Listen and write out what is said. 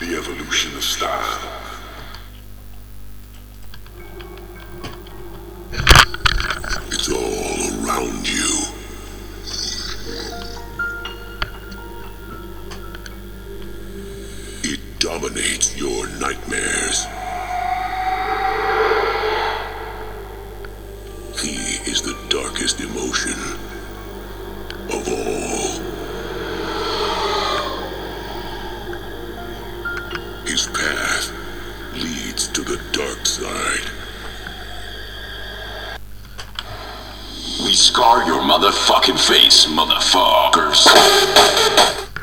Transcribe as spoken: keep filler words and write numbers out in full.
the evolution of style. It's all around you. It dominates your nightmares. He is the darkest emotion of all. His path leads to the dark side. We scar your motherfucking face, motherfuckers.